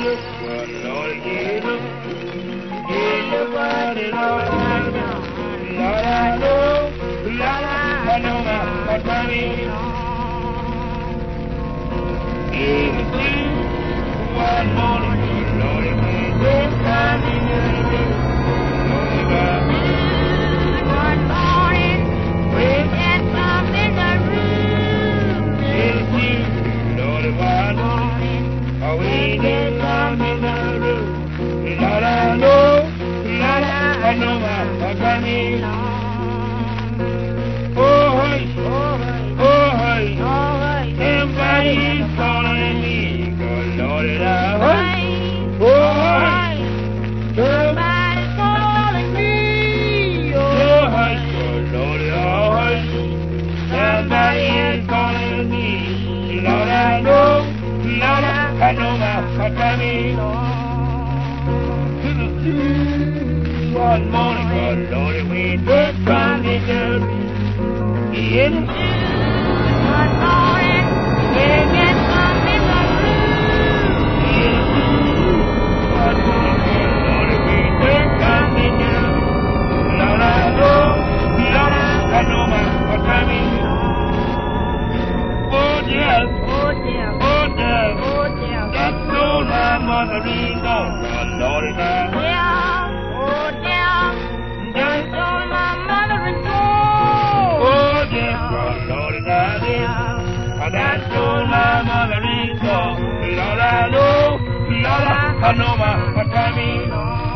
look, well, Lord, yeah, look. Yeah, look what it all I know. Lord, I know. Lord, I know my money. Give it to you one morning, Lord, it means this time in your day. Lord, it got one morning, with that bump in the room. Give it to you, Lord, it one morning, oh, we did bump in the room. Lord, I know, Lord, I know my money. Oh, hey, oh, hey, oh, hey, everybody is calling me, God, Lord, and I, oh, hey, somebody's calling me, oh, hey, God, Lord, and I, somebody is calling me, Lord, I know, Lord, I know my family, one morning, God, Lord, and we just found it there. In one morning, we get some in the room. In one morning, Lord, we get some in the room. Lord, I know my timing. Oh, dear, oh, dear, oh, dear, oh, dear. That's so my mother-in law, Lord, and I. Yeah, oh, dear, that's so my mother-in-law. Oh, dear, Lord, and I did. That's so my mother-in-law. Lord, I know, Lord, I know my timing.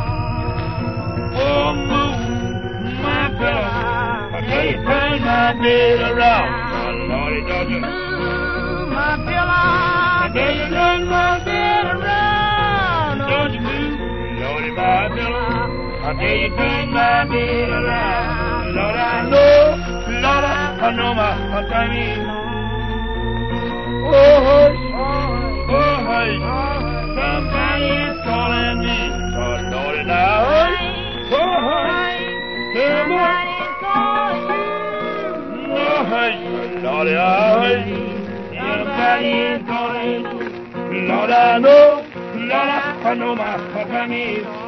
Oh, move my pillow. I tell you, turn my bed around. Lord, don't you move my pillow. I tell you, turn my bed around. Don't you move, Lord, my pillow. I tell you, turn my bed around. Lord, I know, Lord, I know my timing. Oh, hey, somebody is calling me. Oh, Lord, and I, oh, hey, somebody is calling you. Oh, hey, Lord, and I, somebody is calling you. Lord, I know, Lord, I know my family.